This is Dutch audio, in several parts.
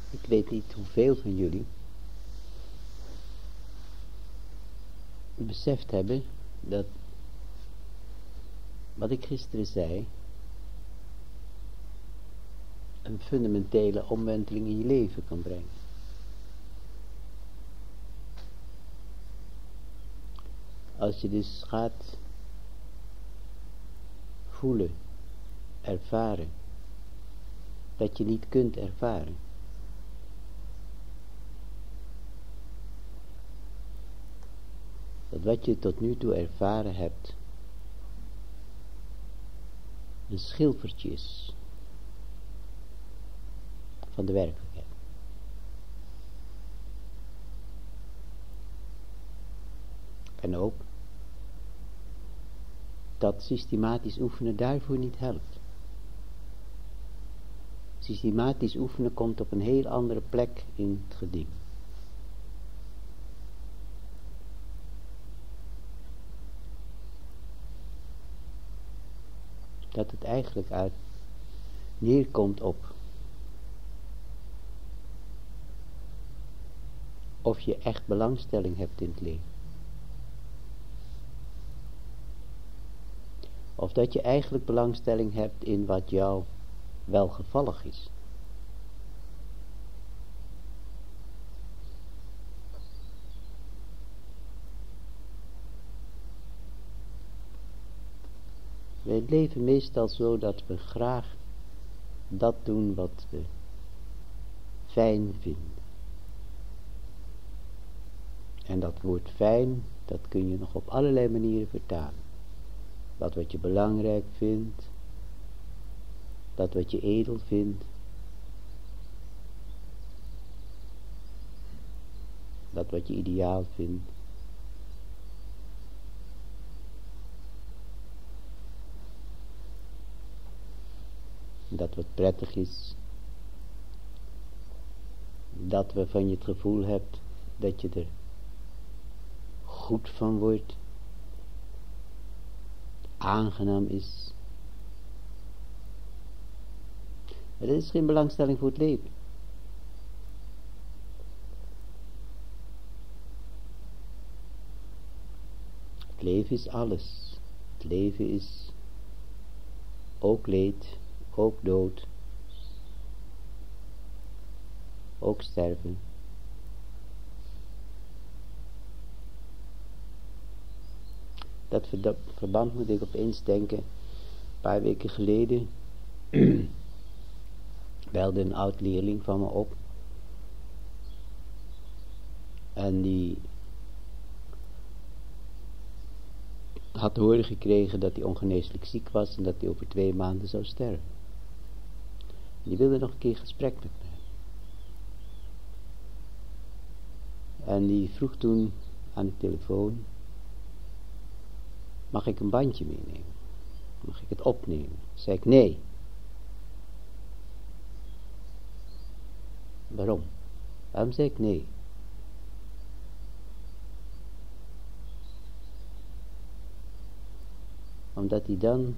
Ik weet niet hoeveel van jullie beseft hebben dat wat ik gisteren zei een fundamentele omwenteling in je leven kan brengen. Als je dus gaat voelen, ervaren, dat je niet kunt ervaren. Dat wat je tot nu toe ervaren hebt, een schilfertje is van de werkelijkheid. En ook dat systematisch oefenen daarvoor niet helpt. Systematisch oefenen komt op een heel andere plek in het geding. Dat het eigenlijk uit neerkomt op of je echt belangstelling hebt in het leven. Of dat je eigenlijk belangstelling hebt in wat jou welgevallig is. Wij leven meestal zo dat we graag dat doen wat we fijn vinden. En dat woord fijn, dat kun je nog op allerlei manieren vertalen. Dat wat je belangrijk vindt, dat wat je edel vindt, dat wat je ideaal vindt. Dat wat prettig is, dat waarvan je het gevoel hebt dat je er goed van wordt, aangenaam is. Maar dat is geen belangstelling voor het leven. Het leven is alles. Het leven is ook leed, ook dood, ook sterven. Dat verband moet ik opeens denken. Een paar weken geleden belde een oud leerling van me op. En die had te horen gekregen dat hij ongeneeslijk ziek was en dat hij over 2 maanden zou sterven. Die wilde nog een keer gesprek met mij. En die vroeg toen aan de telefoon: mag ik een bandje meenemen? Mag ik het opnemen? Zei ik nee. Waarom? Waarom zei ik nee? Omdat hij dan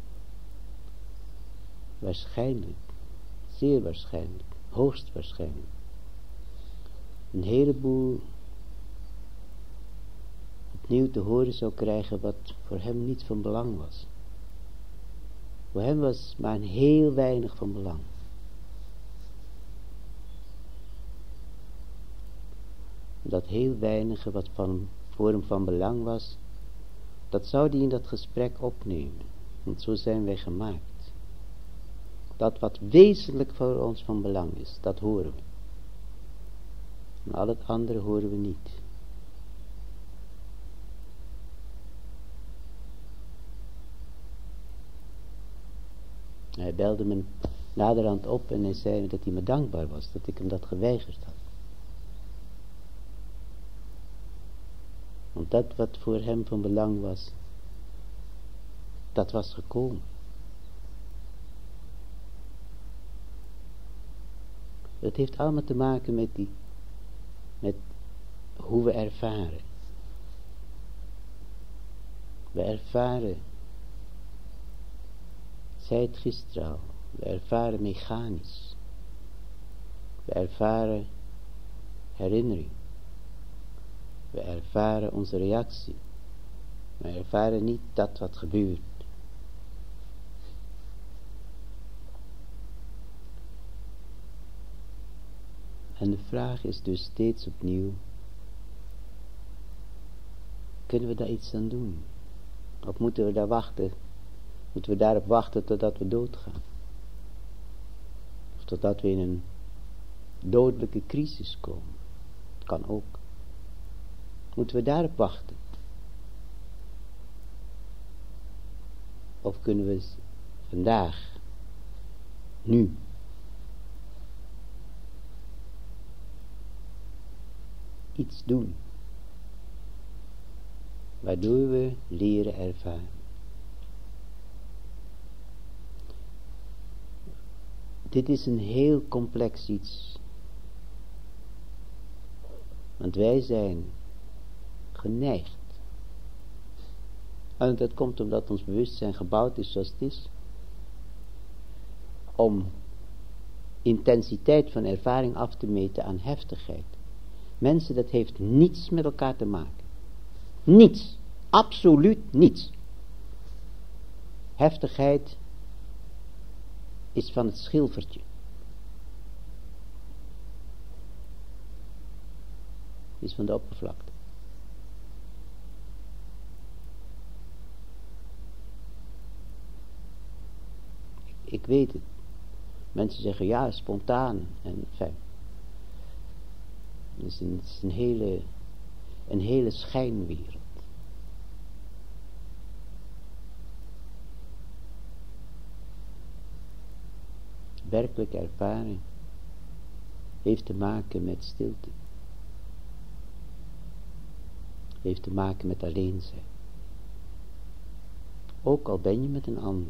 waarschijnlijk, zeer waarschijnlijk, hoogstwaarschijnlijk, een heleboel opnieuw te horen zou krijgen wat voor hem niet van belang was. Voor hem was maar een heel weinig van belang. Dat heel weinige wat voor hem van belang was, dat zou hij in dat gesprek opnemen. Want zo zijn wij gemaakt. Dat wat wezenlijk voor ons van belang is, dat horen we. En al het andere horen we niet. Hij belde me naderhand op en hij zei dat hij me dankbaar was dat ik hem dat geweigerd had. Want dat wat voor hem van belang was, dat was gekomen. Dat heeft allemaal te maken met hoe we ervaren. We ervaren, zei het gisteren al, we ervaren mechanisch. We ervaren herinnering. We ervaren onze reactie. We ervaren niet dat wat gebeurt. En de vraag is dus steeds opnieuw, kunnen we daar iets aan doen? Of moeten we daar wachten? Moeten we daarop wachten totdat we doodgaan? Of totdat we in een dodelijke crisis komen? Kan ook. Moeten we daarop wachten? Of kunnen we vandaag, nu, iets doen, waardoor we leren ervaren? Dit is een heel complex iets. Want wij zijn geneigd. En dat komt omdat ons bewustzijn gebouwd is zoals het is. Om intensiteit van ervaring af te meten aan heftigheid. Mensen, dat heeft niets met elkaar te maken. Niets. Absoluut niets. Heftigheid is van het schilfertje. Is van de oppervlakte. Ik weet het. Mensen zeggen ja, spontaan. En fijn. Het is een hele schijnwereld. Werkelijke ervaring heeft te maken met stilte. Heeft te maken met alleen zijn. Ook al ben je met een ander.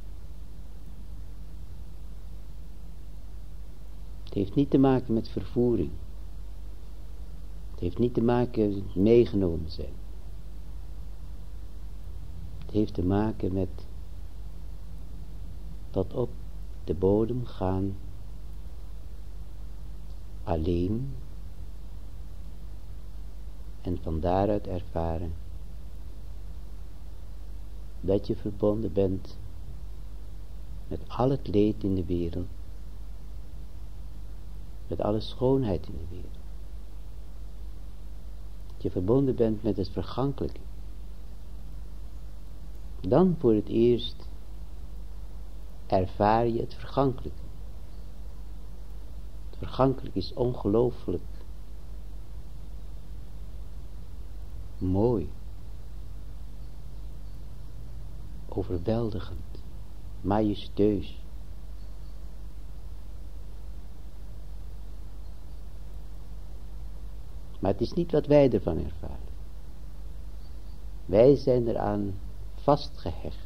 Het heeft niet te maken met vervoering. Het heeft niet te maken met meegenomen zijn. Het heeft te maken met tot op de bodem gaan, alleen, en van daaruit ervaren dat je verbonden bent met al het leed in de wereld, met alle schoonheid in de wereld. Dat je verbonden bent met het vergankelijke. Dan voor het eerst ervaar je het vergankelijke. Het vergankelijke is ongelooflijk mooi, overweldigend, majestueus. Maar het is niet wat wij ervan ervaren. Wij zijn eraan vastgehecht.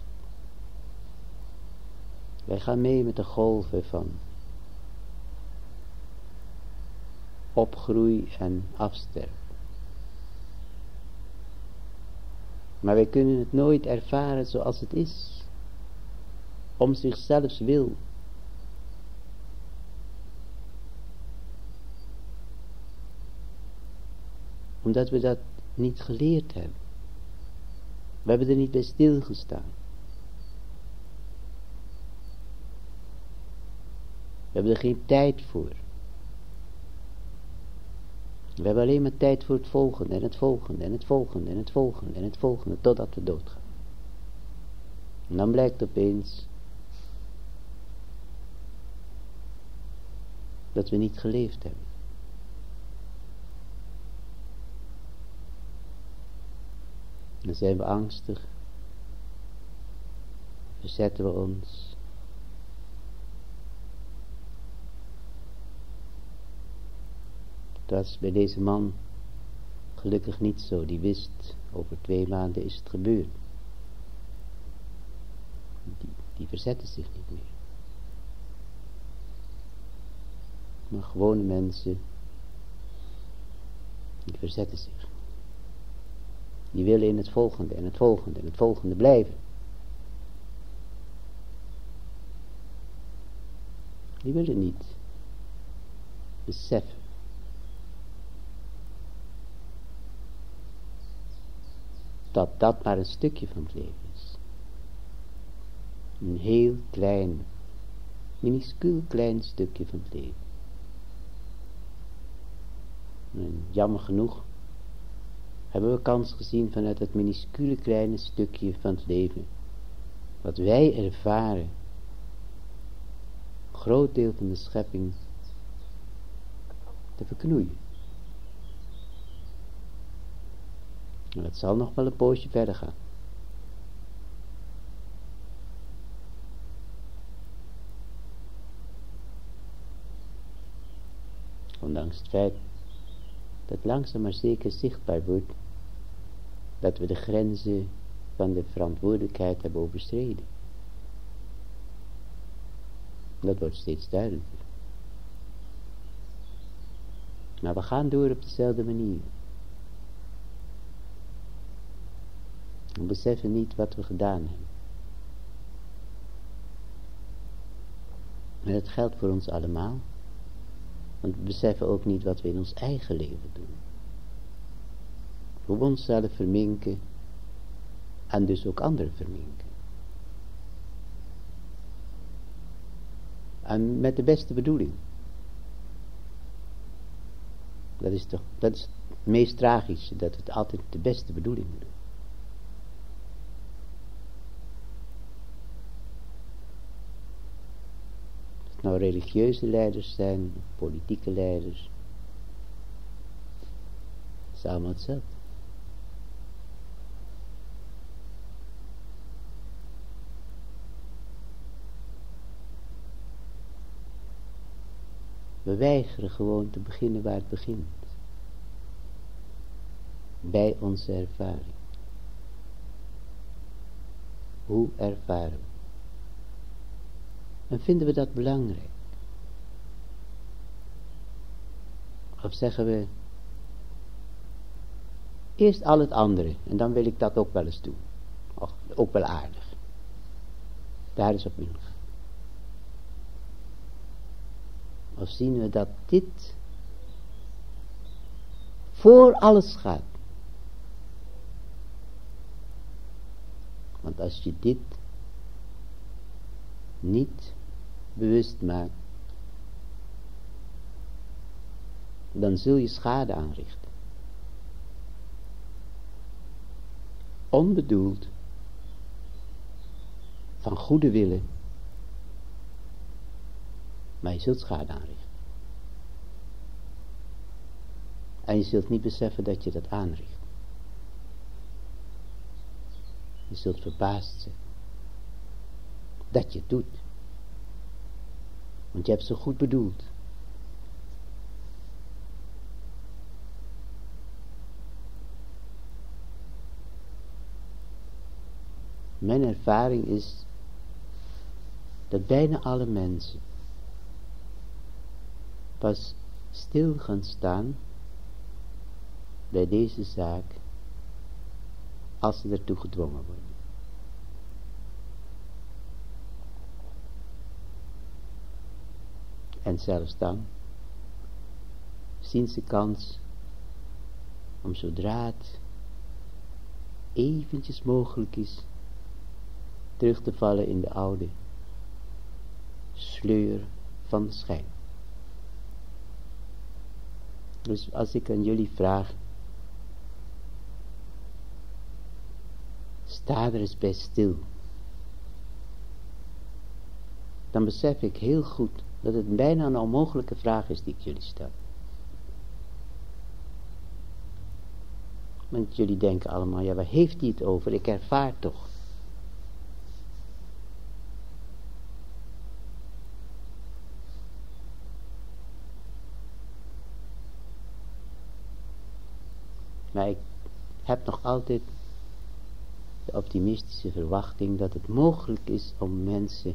Wij gaan mee met de golven van opgroei en afsterven. Maar wij kunnen het nooit ervaren zoals het is. Om zichzelfs wil. Omdat we dat niet geleerd hebben. We hebben er niet bij stilgestaan. We hebben er geen tijd voor. We hebben alleen maar tijd voor het volgende en het volgende en het volgende en het volgende en het volgende totdat we doodgaan. En dan blijkt opeens dat we niet geleefd hebben. Dan zijn we angstig. Verzetten we ons. Dat is bij deze man gelukkig niet zo. Die wist, over 2 maanden is het gebeurd. Die verzette zich niet meer. Maar gewone mensen, die verzetten zich. Die willen in het volgende en het volgende en het volgende blijven. Die willen niet beseffen dat dat maar een stukje van het leven is. Een heel klein, minuscuul klein stukje van het leven. En jammer genoeg hebben we kans gezien vanuit dat minuscule kleine stukje van het leven, wat wij ervaren, een groot deel van de schepping te verknoeien. En dat zal nog wel een poosje verder gaan. Ondanks het feit dat langzaam maar zeker zichtbaar wordt dat we de grenzen van de verantwoordelijkheid hebben overschreden. Dat wordt steeds duidelijker. Maar we gaan door op dezelfde manier. We beseffen niet wat we gedaan hebben. Maar dat geldt voor ons allemaal. Want we beseffen ook niet wat we in ons eigen leven doen. Voor onszelf verminken en dus ook anderen verminken. En met de beste bedoeling. Dat is het meest tragische, dat we het altijd de beste bedoeling doen. Of het nou religieuze leiders zijn, of politieke leiders. Het is allemaal hetzelfde. We weigeren gewoon te beginnen waar het begint. Bij onze ervaring. Hoe ervaren we? En vinden we dat belangrijk? Of zeggen we, eerst al het andere, en dan wil ik dat ook wel eens doen. Och, ook wel aardig. Daar is op ingaan. Of zien we dat dit voor alles gaat. Want als je dit niet bewust maakt, dan zul je schade aanrichten. Onbedoeld, van goede willen, maar je zult schade aanrichten. En je zult niet beseffen dat je dat aanricht. Je zult verbaasd zijn dat je het doet. Want je hebt zo goed bedoeld. Mijn ervaring is dat bijna alle mensen pas stil gaan staan bij deze zaak als ze ertoe gedwongen worden. En zelfs dan zien ze kans om zodra het eventjes mogelijk is terug te vallen in de oude sleur van de schijn. Dus als ik aan jullie vraag, sta er eens bij stil. Dan besef ik heel goed dat het bijna een onmogelijke vraag is die ik jullie stel. Want jullie denken allemaal, ja, waar heeft hij het over? Ik ervaar toch. Maar ik heb nog altijd de optimistische verwachting dat het mogelijk is om mensen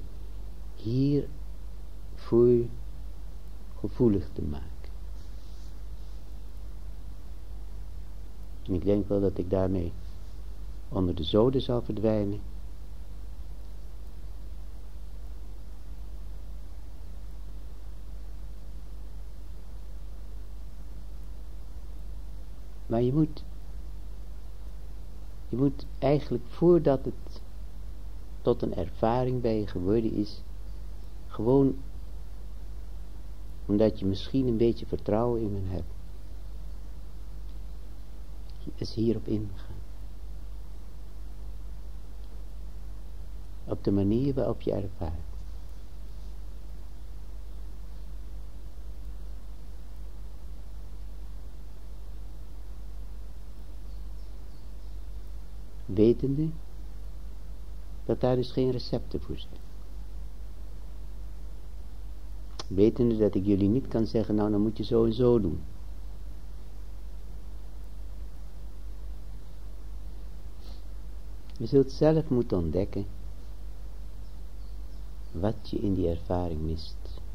hiervoor gevoelig te maken. En ik denk wel dat ik daarmee onder de zoden zal verdwijnen. Maar je moet eigenlijk, voordat het tot een ervaring bij je geworden is, gewoon omdat je misschien een beetje vertrouwen in me hebt, is hierop ingaan. Op de manier waarop je ervaart. Wetende dat daar dus geen recepten voor zijn. Wetende dat ik jullie niet kan zeggen, nou dan moet je zo en zo doen. Je zult zelf moeten ontdekken wat je in die ervaring mist.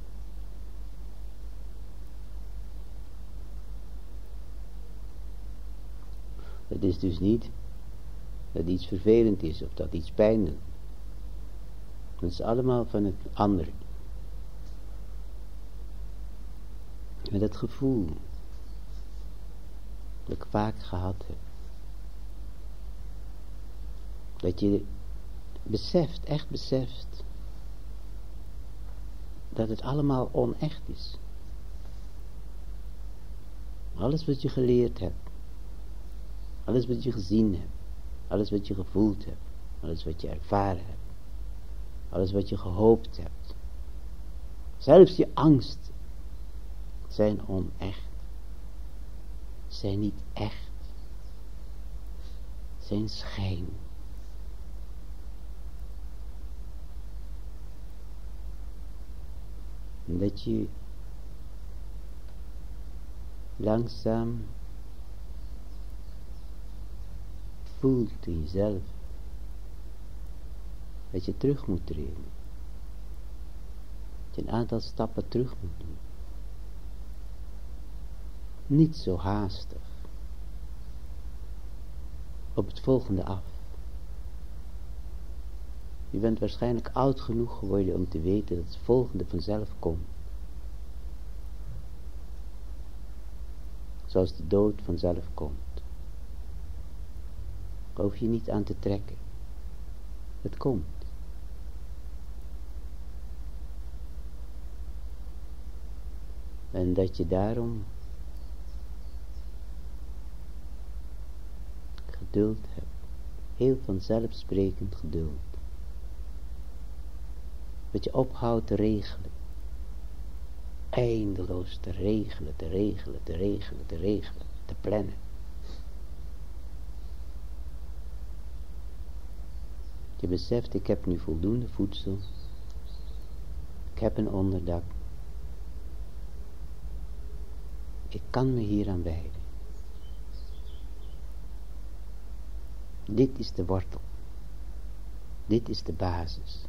Het is dus niet dat iets vervelend is of dat iets pijn doet. Dat is allemaal van het andere. Met het gevoel dat ik vaak gehad heb. Dat je beseft, echt beseft, dat het allemaal onecht is. Alles wat je geleerd hebt, alles wat je gezien hebt, alles wat je gevoeld hebt, alles wat je ervaren hebt, alles wat je gehoopt hebt, zelfs je angst, zijn onecht, zijn niet echt, zijn schijn. En dat je langzaam voelt in jezelf dat je terug moet treden. Dat je een aantal stappen terug moet doen. Niet zo haastig. Op het volgende af. Je bent waarschijnlijk oud genoeg geworden om te weten dat het volgende vanzelf komt. Zoals de dood vanzelf komt. Daar hoef je niet aan te trekken. Het komt. En dat je daarom geduld hebt. Heel vanzelfsprekend geduld. Dat je ophoudt te regelen. Eindeloos te regelen, te regelen, te regelen, te regelen, te plannen. Je beseft, ik heb nu voldoende voedsel. Ik heb een onderdak. Ik kan me hier aan wijden. Dit is de wortel. Dit is de basis.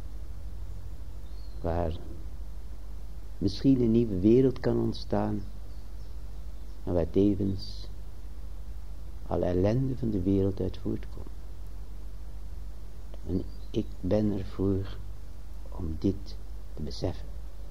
Waar misschien een nieuwe wereld kan ontstaan, maar waar tevens alle ellende van de wereld uit voortkomt. En ik ben ervoor om dit te beseffen.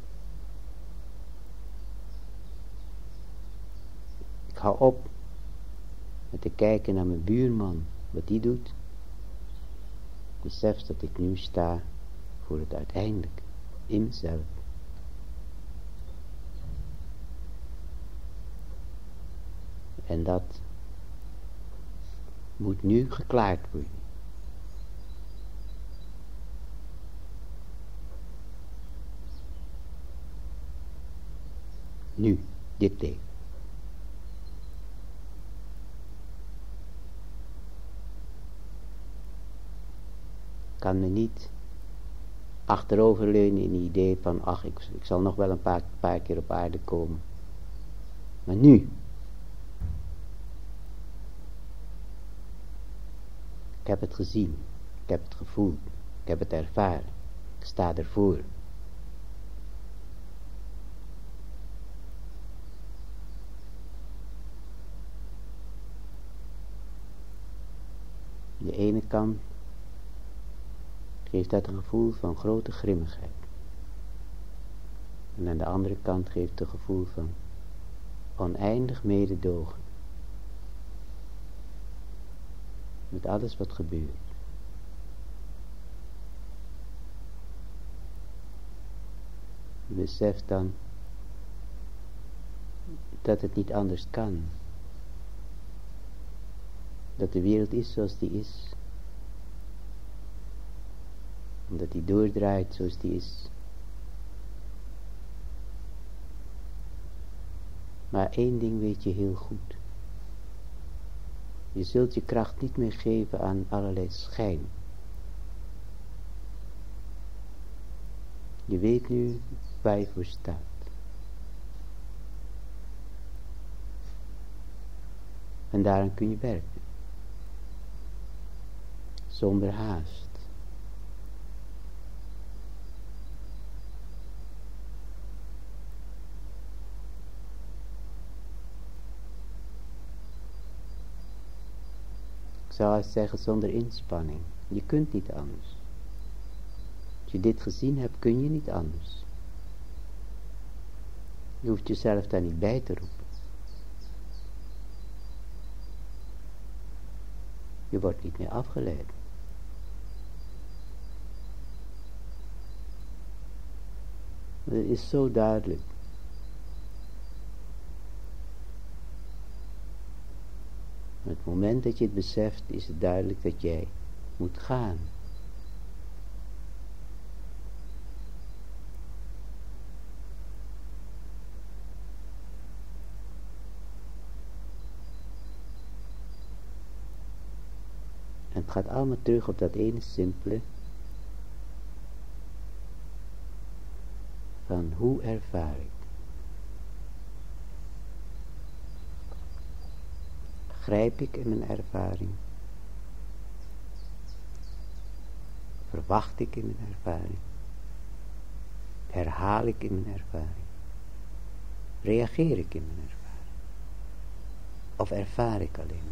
Ik hou op met te kijken naar mijn buurman, wat die doet. Ik besef dat ik nu sta voor het uiteindelijk in mezelf. En dat moet nu geklaard worden. Nu, dit leven. Kan me niet achteroverleunen in het idee van, ach, ik zal nog wel een paar keer op aarde komen. Maar nu. Ik heb het gezien. Ik heb het gevoeld. Ik heb het ervaren. Ik sta ervoor. Aan de ene kant geeft dat een gevoel van grote grimmigheid. En aan de andere kant geeft het een gevoel van oneindig mededogen met alles wat gebeurt. Je beseft dan dat het niet anders kan. Dat de wereld is zoals die is. Omdat die doordraait zoals die is. Maar één ding weet je heel goed. Je zult je kracht niet meer geven aan allerlei schijn. Je weet nu waar je voor staat. En daaraan kun je werken. Zonder haast. Ik zou eens zeggen zonder inspanning. Je kunt niet anders. Als je dit gezien hebt, kun je niet anders. Je hoeft jezelf daar niet bij te roepen. Je wordt niet meer afgeleid. Maar het is zo duidelijk. Op het moment dat je het beseft, is het duidelijk dat jij moet gaan. En het gaat allemaal terug op dat ene simpele. Van hoe ervaar ik? Grijp ik in mijn ervaring? Verwacht ik in mijn ervaring? Herhaal ik in mijn ervaring? Reageer ik in mijn ervaring? Of ervaar ik alleen?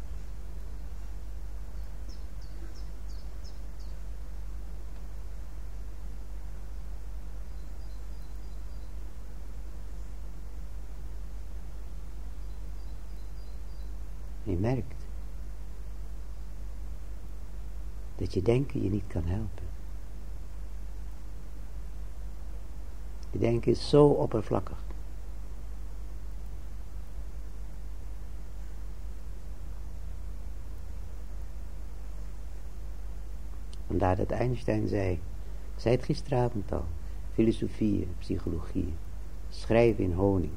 Je merkt dat je denken je niet kan helpen. Je denken is zo oppervlakkig. Vandaar dat Einstein zei, ik zei het gisteravond al, filosofie, psychologie, schrijven in honing.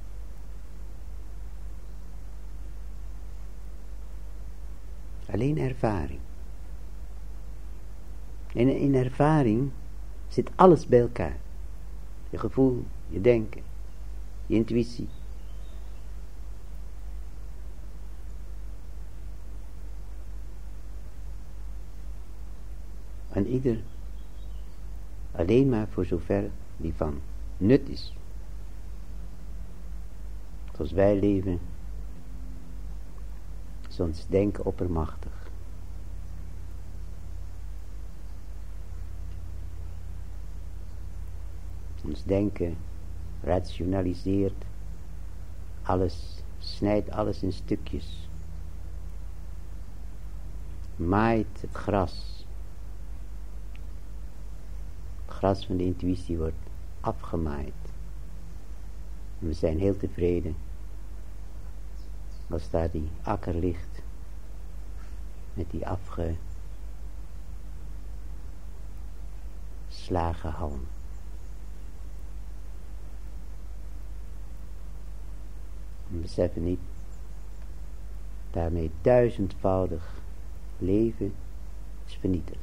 Alleen ervaring. En in ervaring zit alles bij elkaar. Je gevoel, je denken, je intuïtie. En ieder alleen maar voor zover die van nut is. Zoals wij leven, is ons denken oppermachtig. Ons denken rationaliseert alles, snijdt alles in stukjes. Maait het gras. Het gras van de intuïtie wordt afgemaaid. En we zijn heel tevreden als daar die akker ligt met die afgeslagen halm. We beseffen niet daarmee duizendvoudig leven is vernietigd.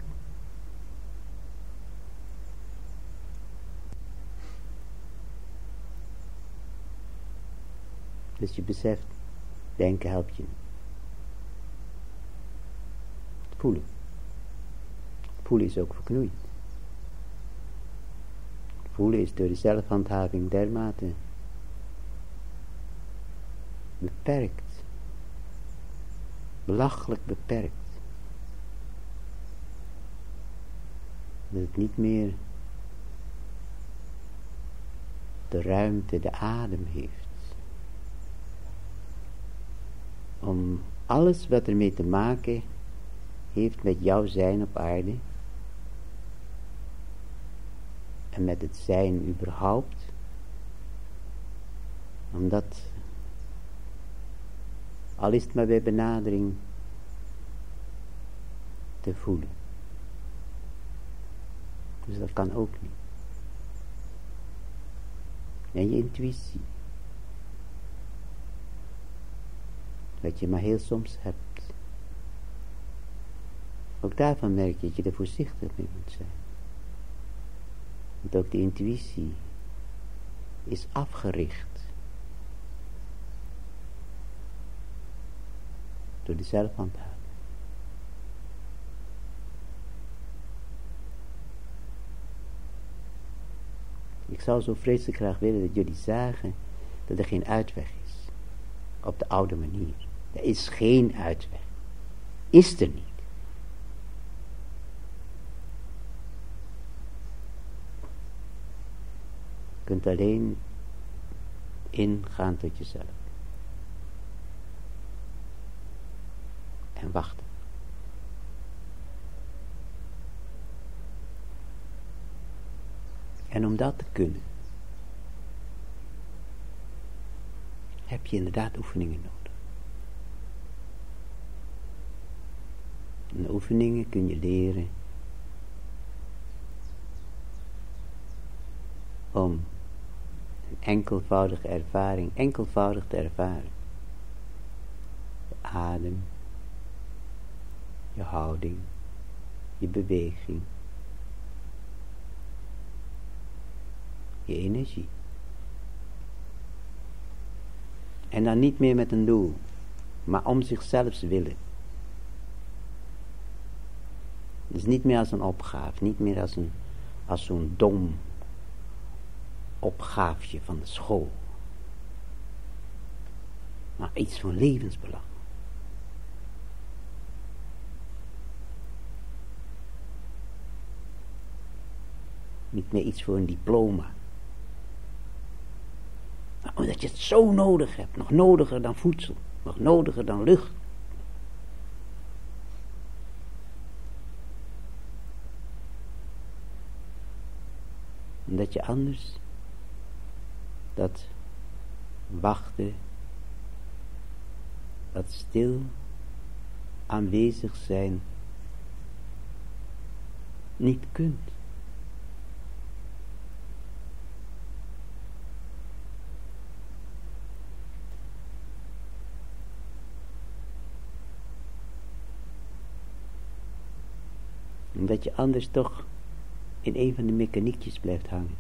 Dus je beseft, denken helpt je niet. Voelen. Voelen is ook verknoeid. Voelen is door de zelfhandhaving dermate beperkt. Belachelijk beperkt. Dat het niet meer de ruimte, de adem heeft. Om alles wat ermee te maken heeft met jouw zijn op aarde en met het zijn überhaupt, omdat, al is het maar bij benadering, te voelen. Dus dat kan ook niet. En je intuïtie, wat je maar heel soms hebt, ook daarvan merk je dat je er voorzichtig mee moet zijn. Want ook de intuïtie is afgericht door de zelfhandhaving. Ik zou zo vreselijk graag willen dat jullie zagen dat er geen uitweg is. Op de oude manier. Er is geen uitweg. Is er niet. Je kunt alleen ingaan tot jezelf. En wachten. En om dat te kunnen, heb je inderdaad oefeningen nodig. En de oefeningen kun je leren om een enkelvoudige ervaring, enkelvoudig te ervaren. Je adem, je houding, je beweging, je energie. En dan niet meer met een doel, maar om zichzelf willen. Dus niet meer als een opgave, niet meer als zo'n dom opgaafje van de school. Maar iets van levensbelang. Niet meer iets voor een diploma. Maar omdat je het zo nodig hebt, nog nodiger dan voedsel, nog nodiger dan lucht. Omdat je anders dat wachten, dat stil aanwezig zijn niet kunt. Omdat je anders toch in een van de mechaniekjes blijft hangen.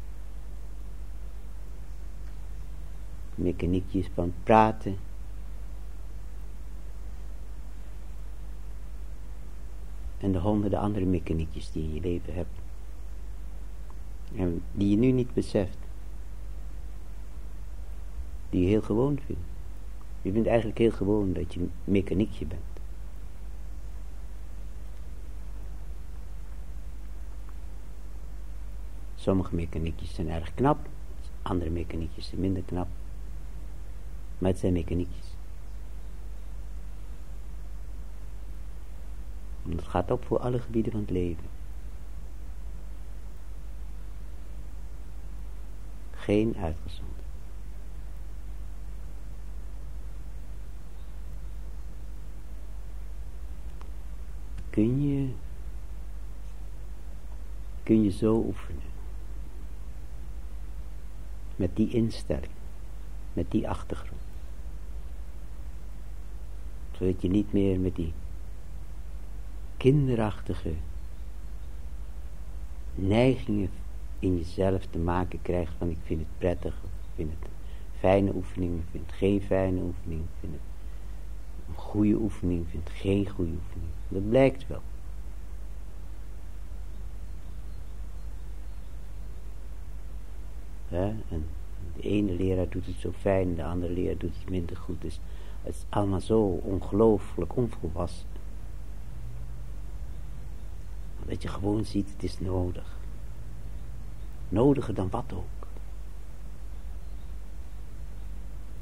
Mechaniekjes van praten. En de honderden andere mechaniekjes die je in je leven hebt. En die je nu niet beseft. Die je heel gewoon vindt. Je vindt eigenlijk heel gewoon dat je een mechaniekje bent. Sommige mechaniekjes zijn erg knap. Andere mechaniekjes zijn minder knap. Maar het zijn mechaniekjes. En dat gaat op voor alle gebieden van het leven. Geen uitgezonderd. Kun je zo oefenen. Met die instelling. Met die achtergrond. Zodat je niet meer met die kinderachtige neigingen in jezelf te maken krijgt van ik vind het prettig, ik vind het een fijne oefening, ik vind het geen fijne oefening, ik vind het een goede oefening, ik vind het geen goede oefening. Dat blijkt wel. En de ene leraar doet het zo fijn, de andere leraar doet het minder goed. Dus het is allemaal zo ongelooflijk onvolwassen. Dat je gewoon ziet, het is nodig. Nodiger dan wat ook.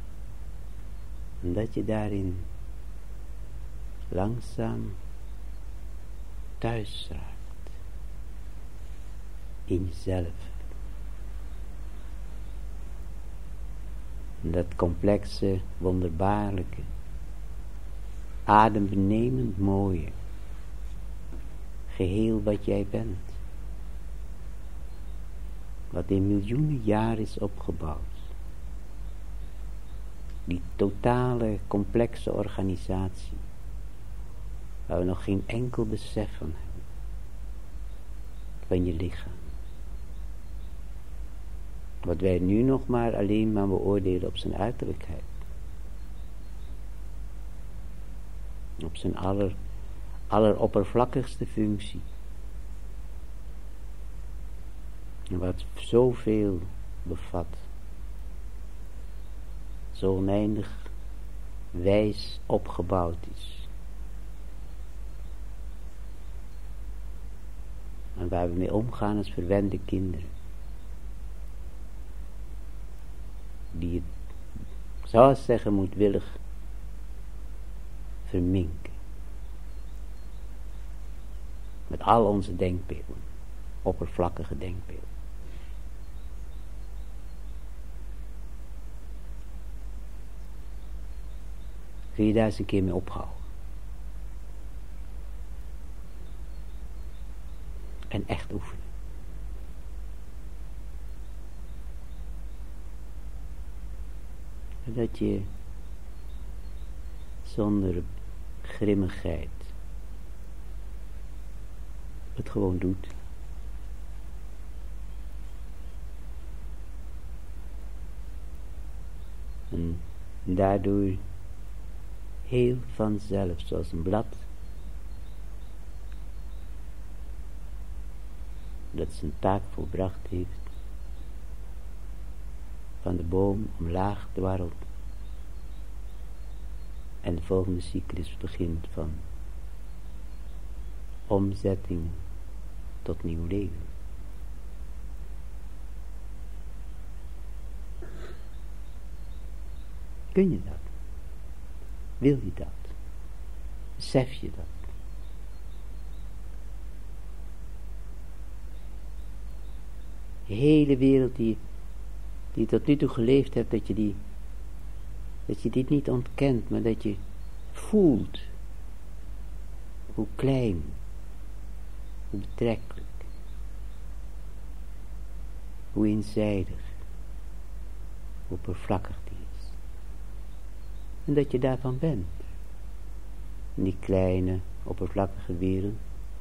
En dat je daarin langzaam thuis raakt. In jezelf. En dat complexe, wonderbaarlijke, adembenemend mooie, geheel wat jij bent. Wat in miljoenen jaar is opgebouwd. Die totale, complexe organisatie. Waar we nog geen enkel besef van hebben. Van je lichaam. Wat wij nu nog maar alleen maar beoordelen op zijn uiterlijkheid. Op zijn alleroppervlakkigste functie. En wat zoveel bevat. Zo oneindig wijs opgebouwd is. En waar we mee omgaan als verwende kinderen. Die het, zoals zeggen, moedwillig verminken. Met al onze denkbeelden. Oppervlakkige denkbeelden. Kun je daar eens een keer mee ophouden. En echt oefenen. Dat je zonder grimmigheid het gewoon doet. En daardoor heel vanzelf, zoals een blad dat zijn taak volbracht heeft, van de boom omlaag dwarrelt en de volgende cyclus begint van omzetting tot nieuw leven. Kun je dat? Wil je dat? Besef je dat? De hele wereld die tot nu toe geleefd hebt, dat je dit niet ontkent, maar dat je voelt hoe klein, hoe betrekkelijk, hoe eenzijdig, hoe oppervlakkig die is. En dat je daarvan bent. In die kleine, oppervlakkige wereld.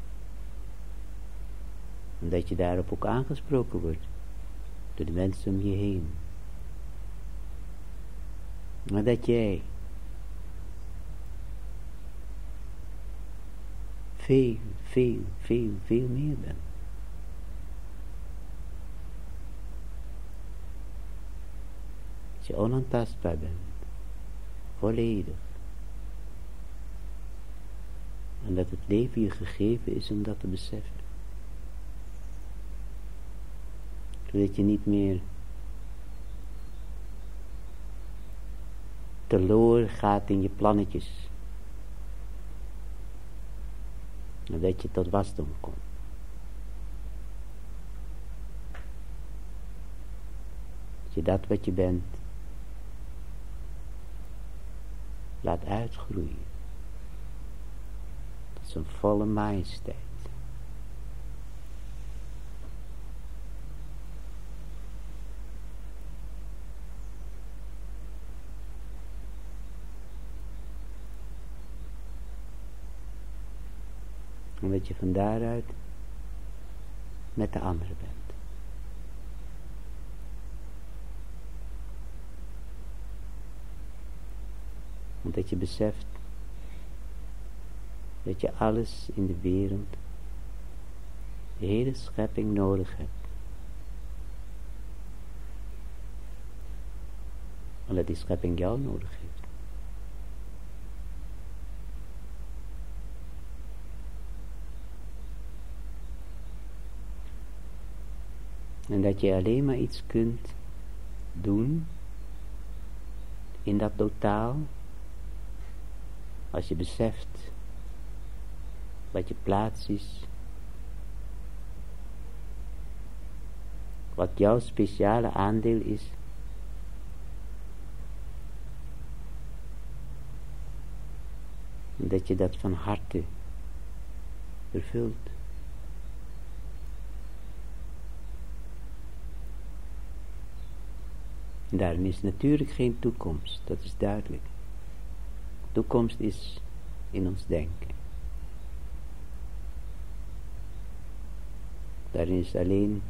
En dat je daarop ook aangesproken wordt. Door de mensen om je heen. Maar dat jij veel meer bent. Dat je onaantastbaar bent. Volledig. En dat het leven je gegeven is om dat te beseffen. Zodat je niet meer teloor gaat in je plannetjes. En dat je tot wasdom komt. Dat je dat wat je bent laat uitgroeien. Tot zijn volle majesteit. En dat je van daaruit met de anderen bent. Omdat je beseft dat je alles in de wereld, de hele schepping nodig hebt. Omdat die schepping jou nodig heeft. En dat je alleen maar iets kunt doen in dat totaal als je beseft wat je plaats is, wat jouw speciale aandeel is, en dat je dat van harte vervult. En daarin is natuurlijk geen toekomst, dat is duidelijk. Toekomst is in ons denken. Daarin is alleen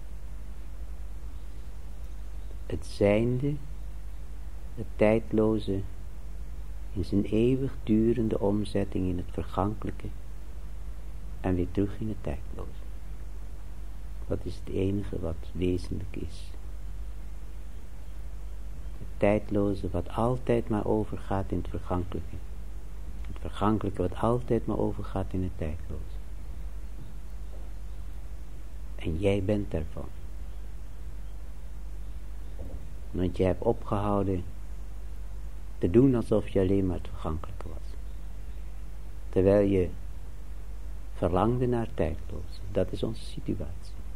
het zijnde, het tijdloze, in zijn eeuwig durende omzetting in het vergankelijke en weer terug in het tijdloze. Dat is het enige wat wezenlijk is. Het tijdloze wat altijd maar overgaat in het vergankelijke. Het vergankelijke wat altijd maar overgaat in het tijdloze. En jij bent daarvan. Want je hebt opgehouden te doen alsof je alleen maar het vergankelijke was. Terwijl je verlangde naar tijdloze. Dat is onze situatie.